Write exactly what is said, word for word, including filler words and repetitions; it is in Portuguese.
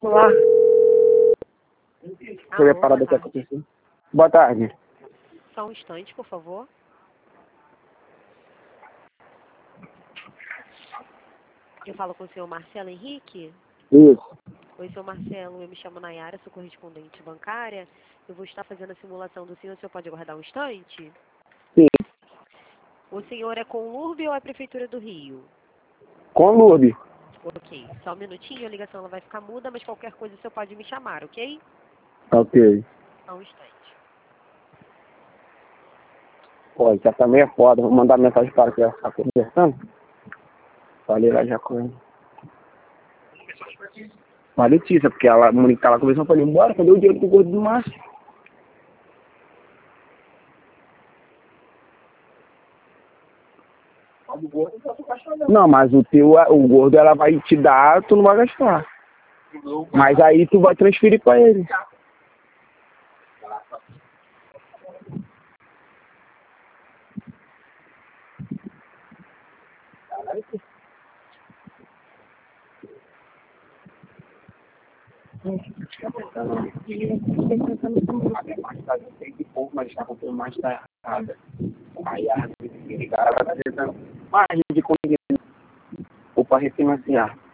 Olá. Você Alô, vai parar boa daqui a tarde. pouco. Boa tarde. Só um instante, por favor. Eu falo com o senhor Marcelo Henrique. Isso. Oi, senhor Marcelo, eu me chamo Nayara, sou correspondente bancária. Eu vou estar fazendo a simulação do senhor, o senhor pode aguardar um instante? Sim. O senhor é com o Lurbe ou é a Prefeitura do Rio? Com Lourdes. Ok, só um minutinho, a ligação ela vai ficar muda, mas qualquer coisa o senhor pode me chamar, ok? Ok. Só um instante. Pô, já também é foda. Vou mandar mensagem para que ela está conversando. Falei lá já com ele. Com a Letícia, porque ela, a Monique tá lá conversando, eu falei, bora, cadê o dinheiro do gordo do Márcio? Não, mas o teu, o gordo ela vai te dar, tu não vai gastar. Mas aí tu vai transferir pra ele. Mais tarde, eu sei que pouco, mas está comprando mais tá errada. Aí a cara vai estar tentando mais de conseguir ou para refinanciar.